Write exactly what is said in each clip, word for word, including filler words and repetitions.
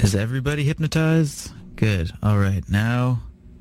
Is everybody hypnotized? Good. All right. Now...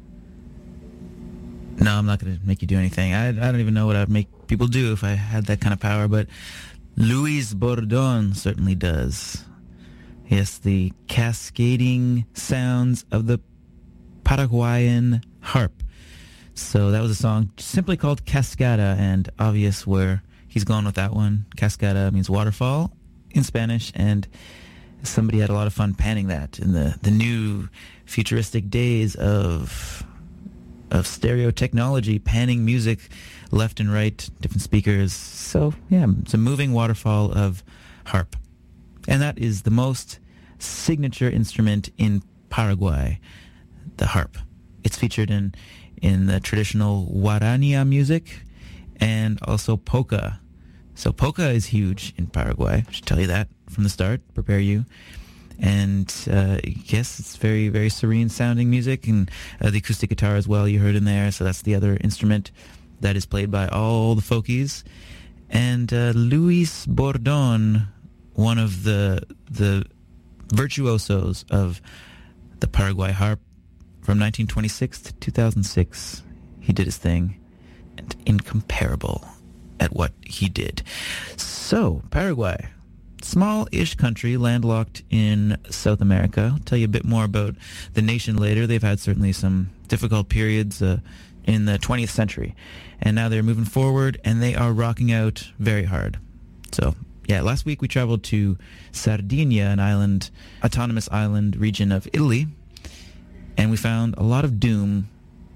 No, I'm not going to make you do anything. I, I don't even know what I'd make people do if I had that kind of power, but Luis Bordon certainly does. Yes, the cascading sounds of the Paraguayan harp. So that was a song simply called Cascada, and obvious where he's going with that one. Cascada means waterfall in Spanish, and somebody had a lot of fun panning that in the, the new futuristic days of... of stereo technology, panning music left and right, different speakers. So, yeah, it's a moving waterfall of harp. And that is the most signature instrument in Paraguay, the harp. It's featured in, in the traditional Guarania music and also polka. So polka is huge in Paraguay. I should tell you that from the start, prepare you. And uh, yes, it's very, very serene sounding music, and uh, the acoustic guitar as well you heard in there. So that's the other instrument that is played by all the folkies. And uh, Luis Bordon, one of the the virtuosos of the Paraguay harp from nineteen twenty-six to two thousand six, he did his thing, and incomparable at what he did. So, Paraguay. Small-ish country, landlocked in South America. I'll tell you a bit more about the nation later. They've had certainly some difficult periods uh, in the twentieth century. And now they're moving forward, and they are rocking out very hard. So, yeah, last week we traveled to Sardinia, an island, autonomous island region of Italy, and we found a lot of doom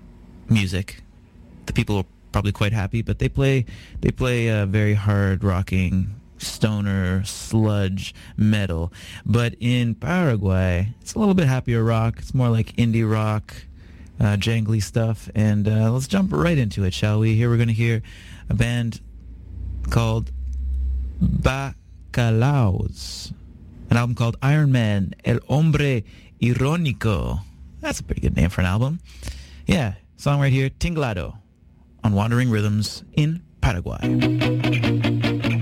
music. The people are probably quite happy, but they play, they play uh, very hard rocking stoner, sludge, metal. But in Paraguay, it's a little bit happier rock. It's more like indie rock, uh, jangly stuff. And uh, let's jump right into it, shall we? Here we're going to hear a band called Bacalaos, an album called Iron Man, El Hombre Irónico. That's a pretty good name for an album. Yeah, song right here, Tinglado, on Wandering Rhythms in Paraguay.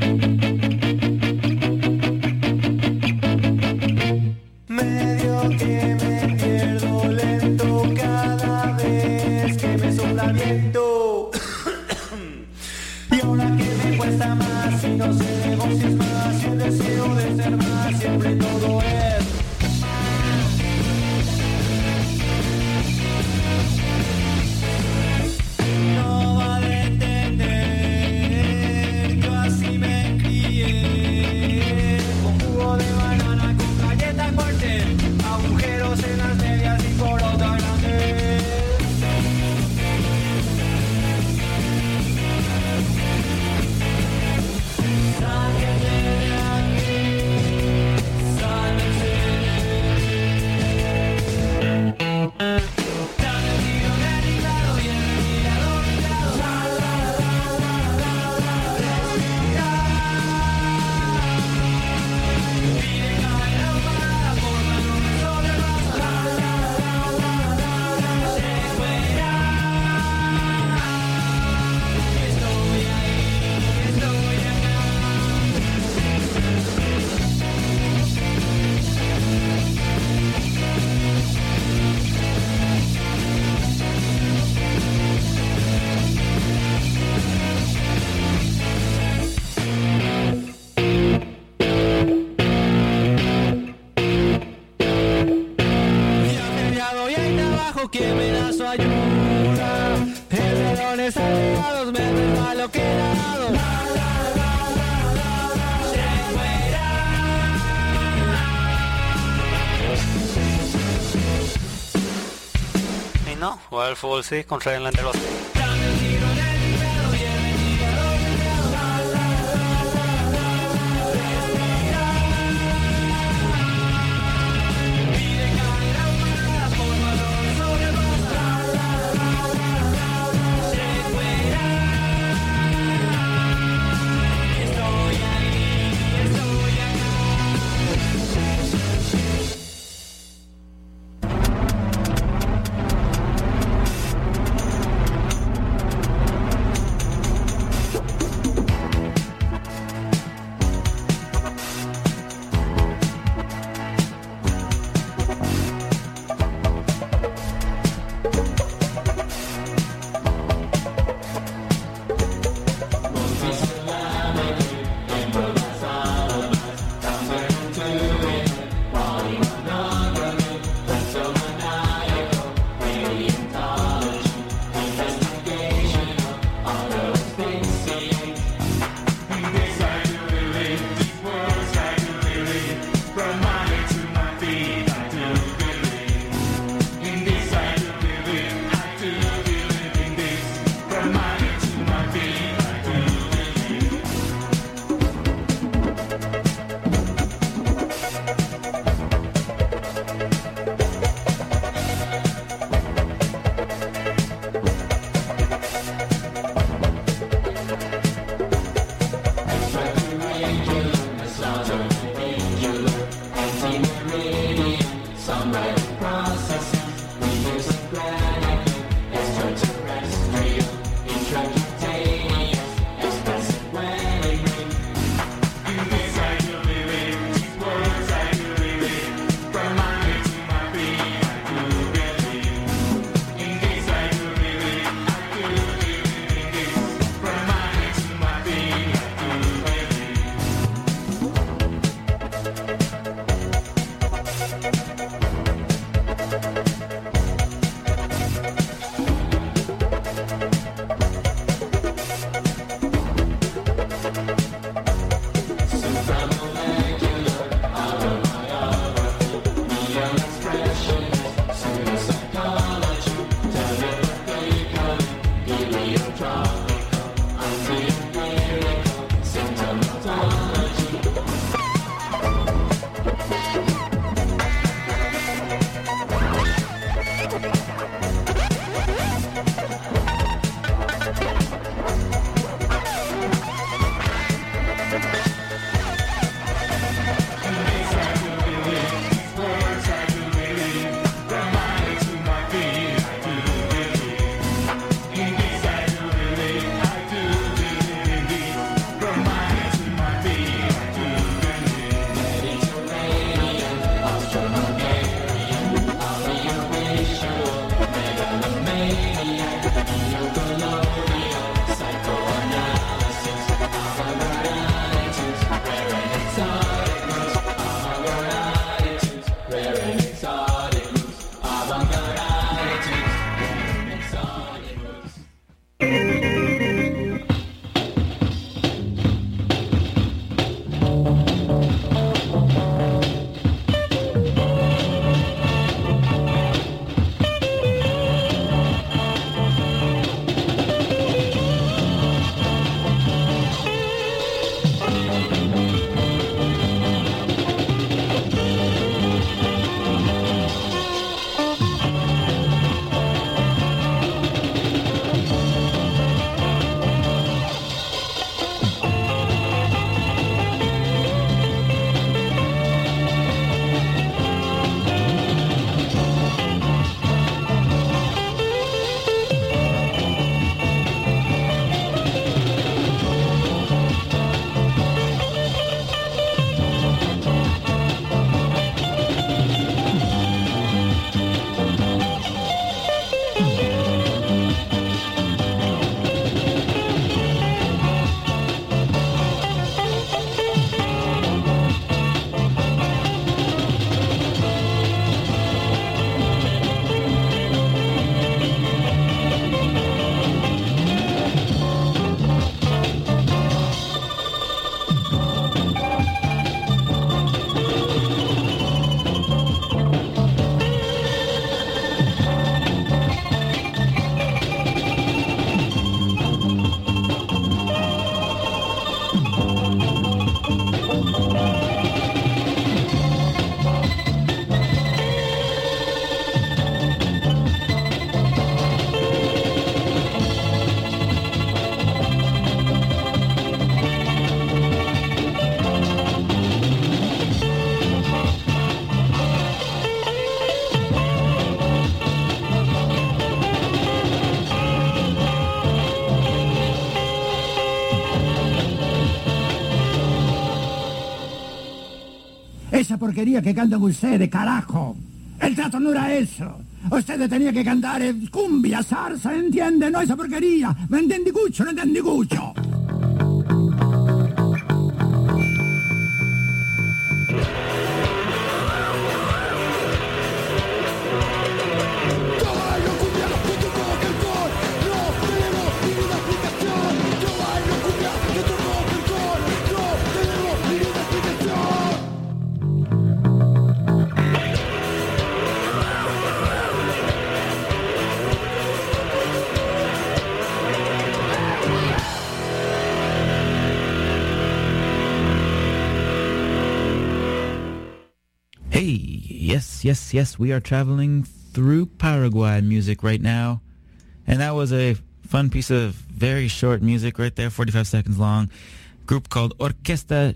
Y ahora que me cuesta más y no sé negocios más y el deseo de ser más siempre todo es no va a entender, yo así me crié con jugo de banana, con galletas fuertes, agujeros en las medias y por otra grande. Que me da su ayuda, perdedores aliados, me resbalo quedado. La, la, la, la, la, la, se fuera. Y no, jugar al fútbol sí, contra el delantero. Esa porquería que cantan ustedes, carajo. El trato no era eso. Ustedes tenían que cantar eh, cumbia, salsa, ¿entiende? No esa porquería. ¿Me entiende cucho? ¿No entiende cucho? Yes, yes, yes, we are traveling through Paraguay music right now. And that was a fun piece of very short music right there, forty-five seconds long. Group called Orquesta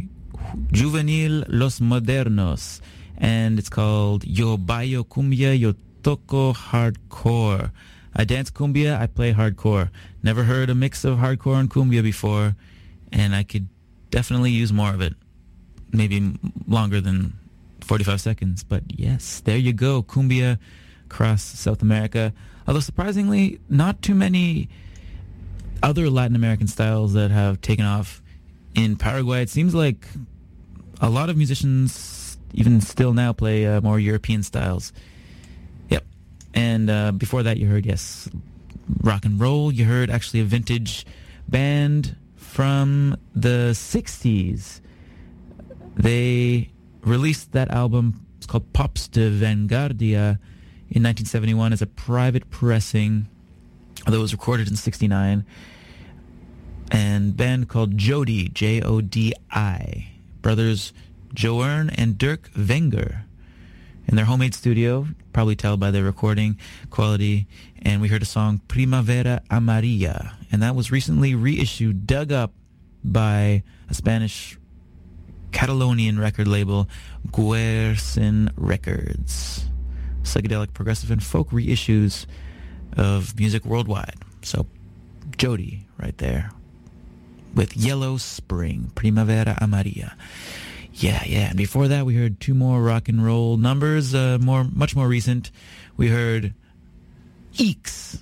Juvenil Los Modernos. And it's called Yo Bailo Cumbia, Yo Toco Hardcore. I dance cumbia, I play hardcore. Never heard a mix of hardcore and cumbia before, and I could definitely use more of it. Maybe longer than forty-five seconds, but yes, there you go, cumbia across South America. Although surprisingly, not too many other Latin American styles that have taken off in Paraguay. It seems like a lot of musicians, even still now, play uh, more European styles. Yep. And uh, before that, you heard, yes, rock and roll. You heard actually a vintage band from the sixties. They released that album, it's called Pops de Vanguardia, in nineteen seventy-one as a private pressing, although it was recorded in sixty-nine. And band called Jodi, J O D I. Brothers Joern and Dirk Wenger in their homemade studio, probably tell by their recording quality. And we heard a song, Primavera Amarilla. And that was recently reissued, dug up by a Spanish Catalonian record label, Guercin Records. Psychedelic, progressive, and folk reissues of music worldwide. So, Jodi, right there, with Yellow Spring, Primavera Amarilla. Yeah, yeah. And before that, we heard two more rock and roll numbers, uh, more, much more recent. We heard Eeks.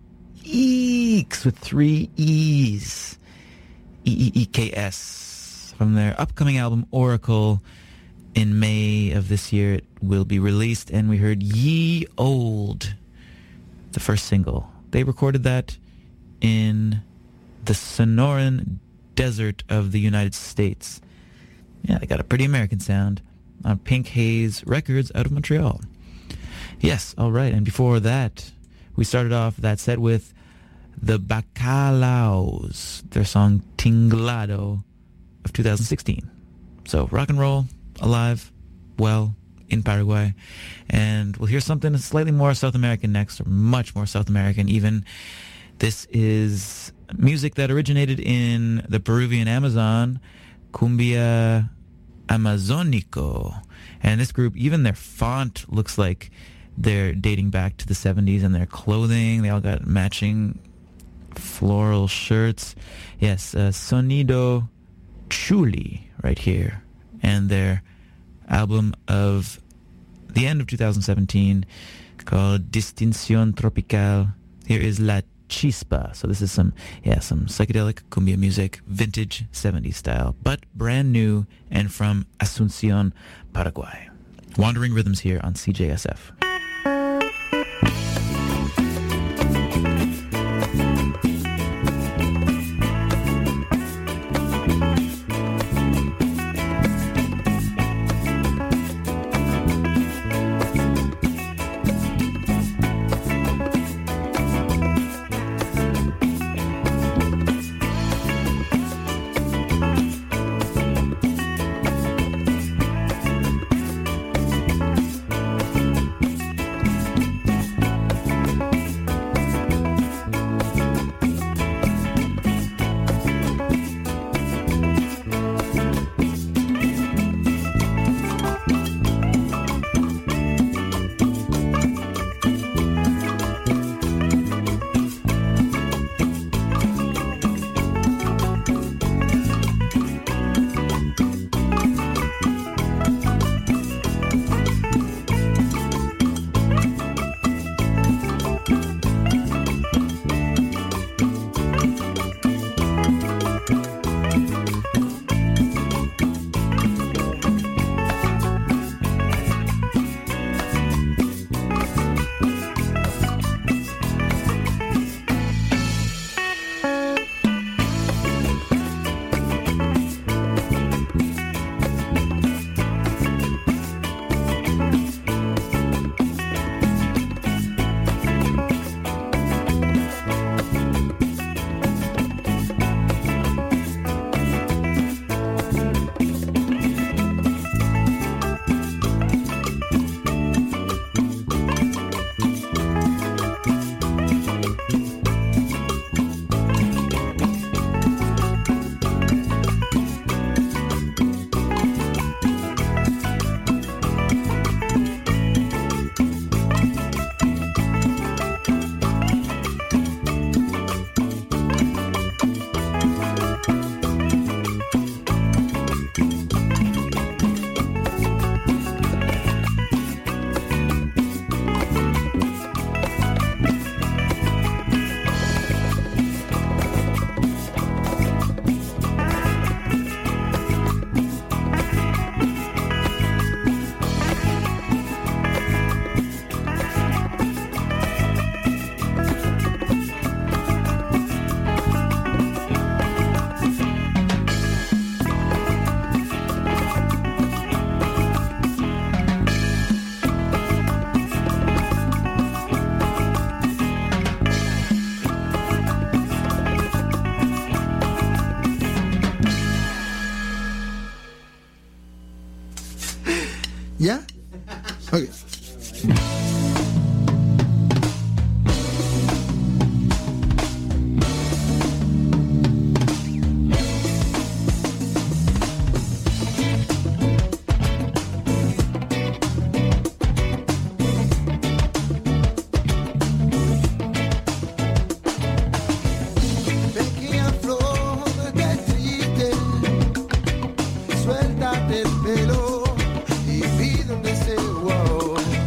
Eeks with three E's. E E E K S. From their upcoming album, Oracle, in May of this year. It will be released, and we heard Ye Old, the first single. They recorded that in the Sonoran Desert of the United States. Yeah, they got a pretty American sound on Pink Haze Records out of Montreal. Yes, all right, and before that, we started off that set with the Bacalaos, their song Tinglado, of two thousand sixteen. So rock and roll, alive, well, in Paraguay. And we'll hear something slightly more South American next, or much more South American even. This is music that originated in the Peruvian Amazon, Cumbia Amazonico. And this group, even their font looks like they're dating back to the seventies, and their clothing, they all got matching floral shirts. Yes, uh, Sonido Chuli right here, and their album of the end of two thousand seventeen called Distinción Tropical. Here is La Chispa. So this is some, yeah, some psychedelic cumbia music, vintage seventies style, but brand new and from Asunción, Paraguay. Wandering Rhythms here on C J S F. ¿Ya? Ok. Suéltate el pelo y pide un deseo.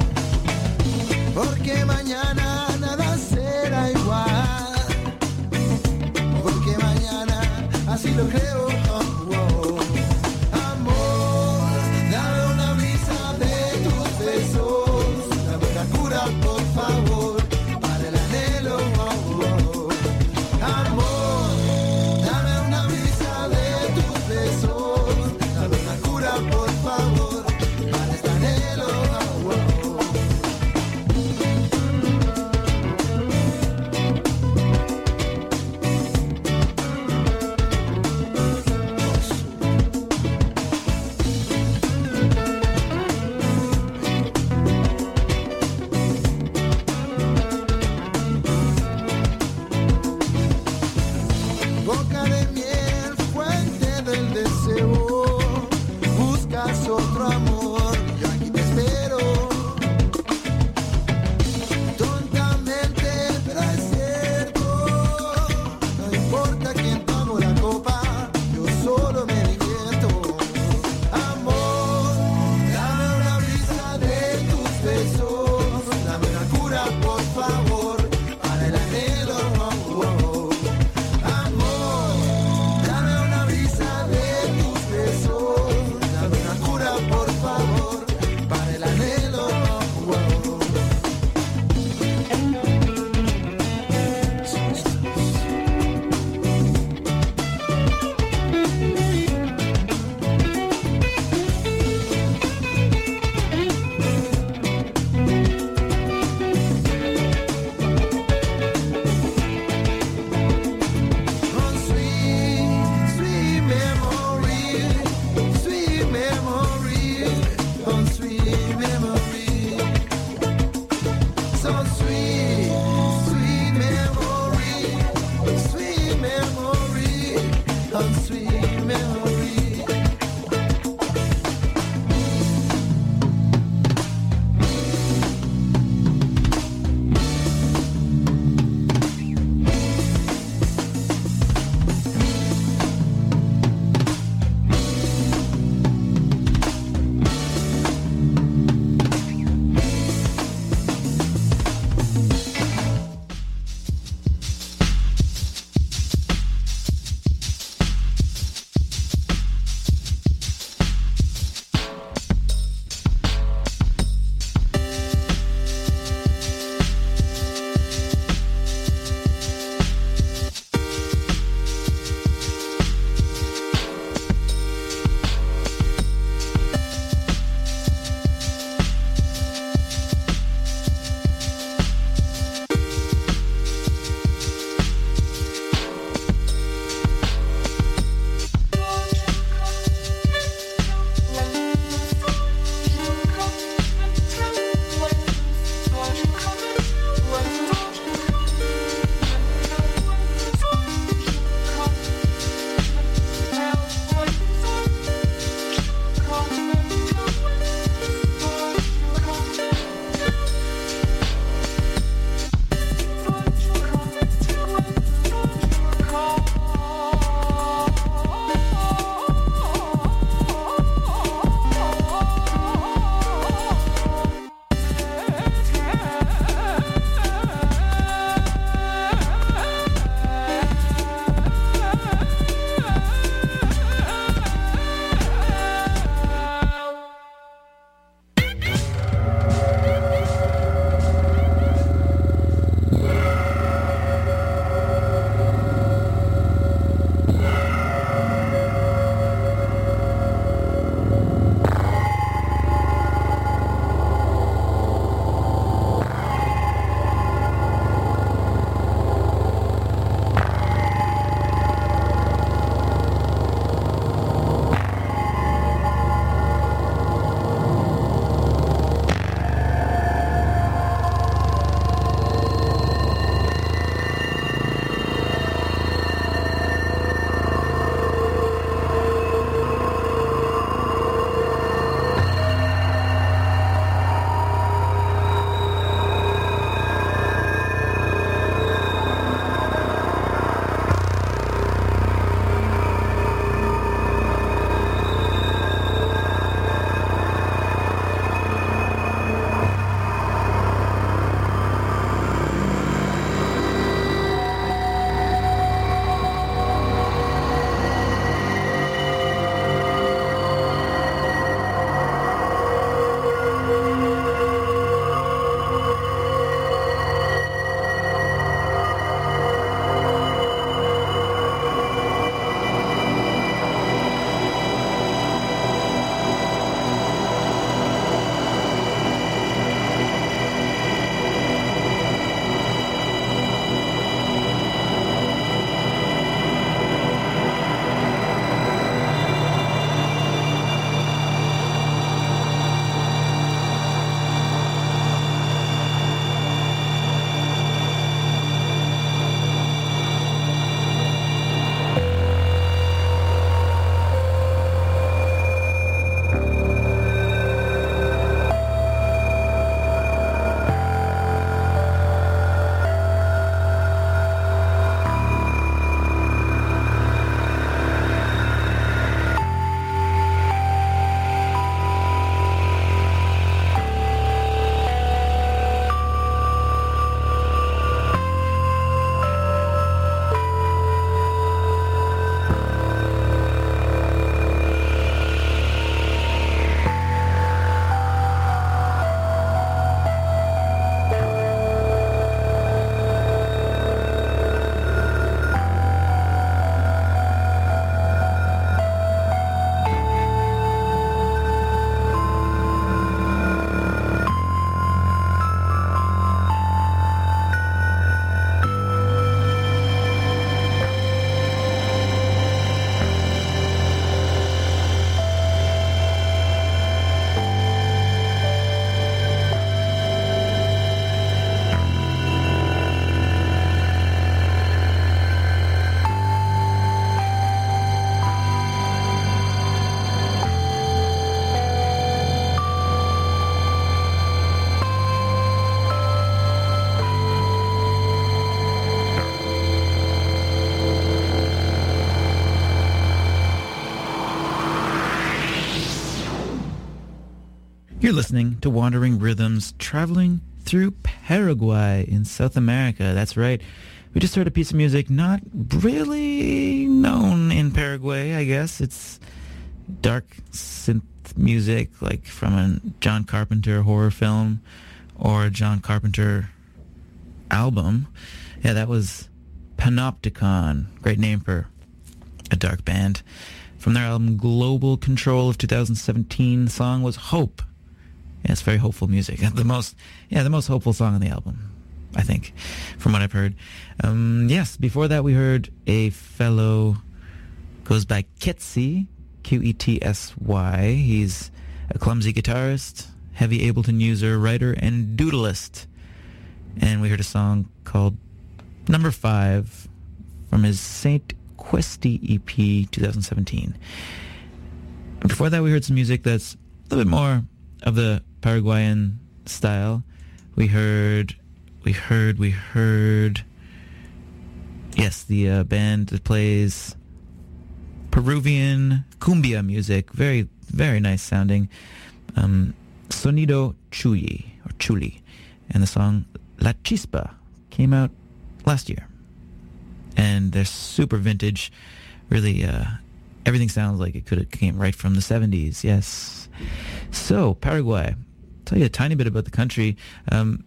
You're listening to Wandering Rhythms, traveling through Paraguay in South America. That's right. We just heard a piece of music not really known in Paraguay, I guess. It's dark synth music, like from a John Carpenter horror film or a John Carpenter album. Yeah, that was Panopticon. Great name for a dark band. From their album Global Control of two thousand seventeen, the song was Hope. Yeah, it's very hopeful music. The most, yeah, the most hopeful song on the album, I think, from what I've heard. Um, yes, before that we heard a fellow, goes by Quetsy, Q E T S Y. He's a clumsy guitarist, heavy Ableton user, writer, and doodleist. And we heard a song called Number Five from his Saint Questi E P twenty seventeen. Before that we heard some music that's a little bit more of the Paraguayan style. We heard, we heard, we heard, yes, the uh, band that plays Peruvian cumbia music. Very, very nice sounding. Um, Sonido Chuli, or Chuli. And the song La Chispa came out last year. And they're super vintage. Really, uh, everything sounds like it could have came right from the seventies. Yes. So, Paraguay. I'll tell you a tiny bit about the country. Um,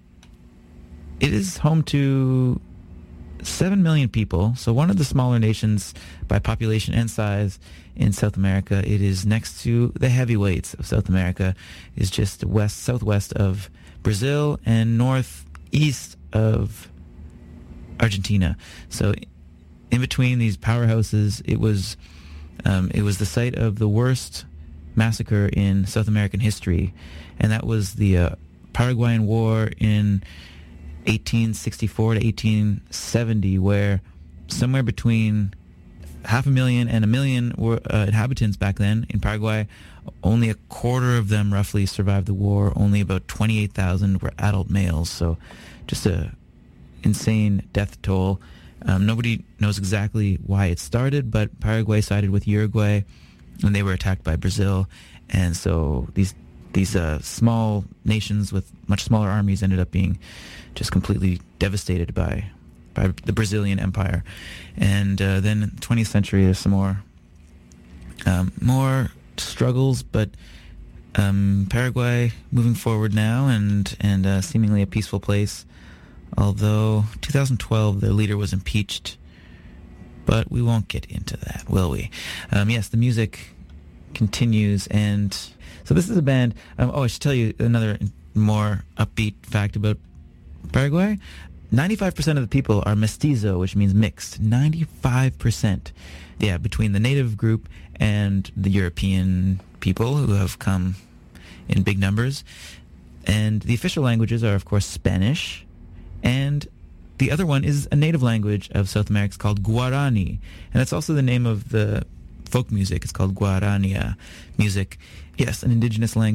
it is home to seven million people, so one of the smaller nations by population and size in South America. It is next to the heavyweights of South America. It's just west, southwest of Brazil and northeast of Argentina. So in between these powerhouses, it was um, it was the site of the worst massacre in South American history, and that was the uh, Paraguayan War in eighteen sixty-four to eighteen seventy, where somewhere between half a million and a million were uh, inhabitants back then in Paraguay. Only a quarter of them roughly survived the war. Only about twenty-eight thousand were adult males. So just a insane death toll. Um, nobody knows exactly why it started, but Paraguay sided with Uruguay, and they were attacked by Brazil. And so these these uh, small nations with much smaller armies ended up being just completely devastated by by the Brazilian Empire. And uh, then in the twentieth century, there's some more um, more struggles, but um, Paraguay moving forward now, and and uh, seemingly a peaceful place. Although two thousand twelve, their leader was impeached, but we won't get into that, will we? Um, yes, the music continues, and so this is a band. Um, oh, I should tell you another more upbeat fact about Paraguay. ninety-five percent of the people are mestizo, which means mixed. ninety-five percent. Yeah, between the native group and the European people who have come in big numbers. And the official languages are, of course, Spanish. And the other one is a native language of South America. It's called Guarani. And that's also the name of the folk music. It's called Guarania music. Yes, an indigenous language.